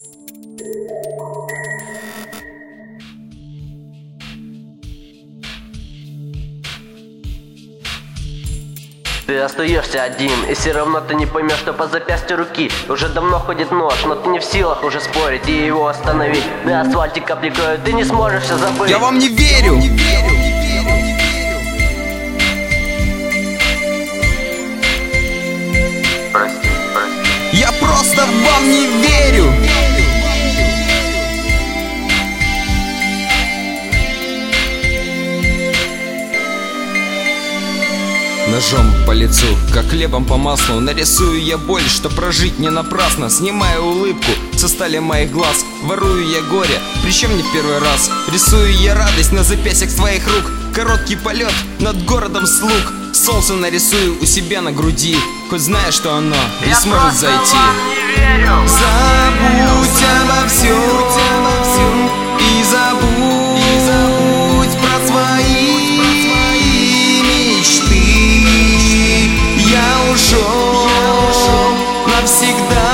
Ты остаешься один, и все равно ты не поймешь, что по запястью руки уже давно ходит нож, но ты не в силах уже спорить и его остановить. На асфальте капли крови, ты не сможешь все забыть. Я вам не верю! Прости. Я просто вам не верю! Ножом по лицу, как хлебом по маслу, нарисую я боль, что прожить не напрасно. Снимаю улыбку со стали моих глаз, ворую я горе, причем не в первый раз. Рисую я радость на запястьях своих рук, короткий полет над городом слуг. Солнце нарисую у себя на груди, хоть зная, что оно не сможет зайти. Забудь обо всем и забудь про свои мечты. Я ушел навсегда,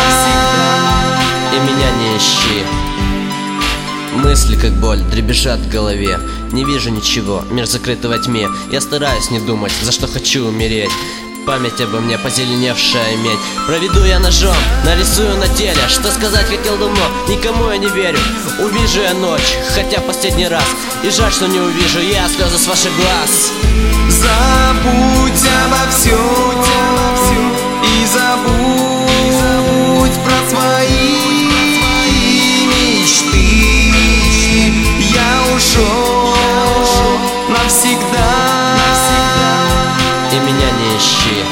И меня не ищи. Мысли как боль дребезжат в голове. Не вижу ничего, мир закрыт во тьме. Я стараюсь не думать, за что хочу умереть. Память обо мне позеленевшая медь. Проведу я ножом, нарисую на теле. Что сказать хотел давно, никому я не верю. Увижу я ночь, хотя последний раз. И жаль, что не увижу я слезы с ваших глаз. забудь обо всем и забудь про свои мечты. Я ушел навсегда, И меня не ищи.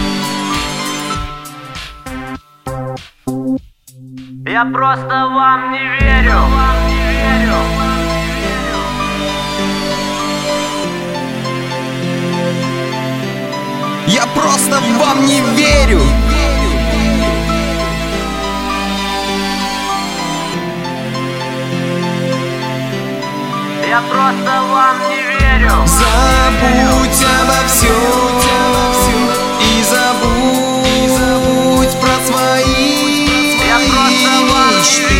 Я просто вам не верю. я просто вам не верю. Я просто вам не верю. Забудь обо всем и забудь про свои мечты.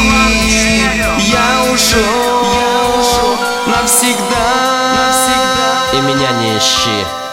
Я ушел навсегда, И меня не ищи.